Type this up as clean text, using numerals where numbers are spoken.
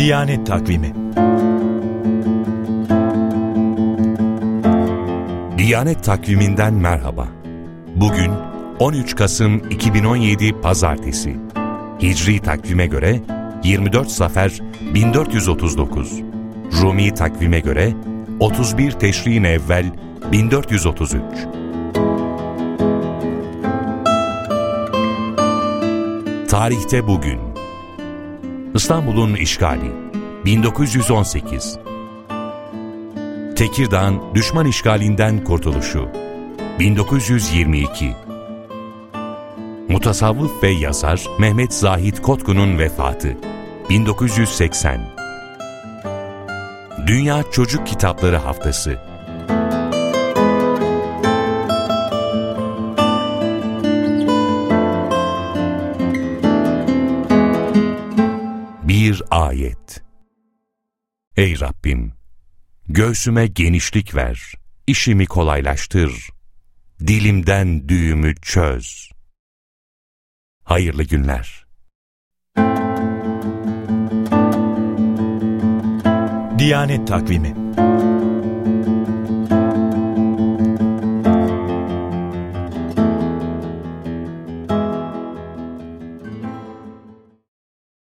Diyanet Takvimi. Diyanet Takviminden merhaba. Bugün 13 Kasım 2017 Pazartesi. Hicri takvime göre 24 Safer 1439. Rumi takvime göre 31 Teşrin evvel 1433. Tarihte bugün. İstanbul'un işgali 1918. Tekirdağ'ın düşman işgalinden kurtuluşu 1922. Mutasavvıf ve yazar Mehmet Zahid Kotku'nun vefatı 1980. Dünya Çocuk Kitapları Haftası. Bir ayet. Ey Rabbim! Göğsüme genişlik ver, işimi kolaylaştır, dilimden düğümü çöz. Hayırlı günler. Diyanet Takvimi.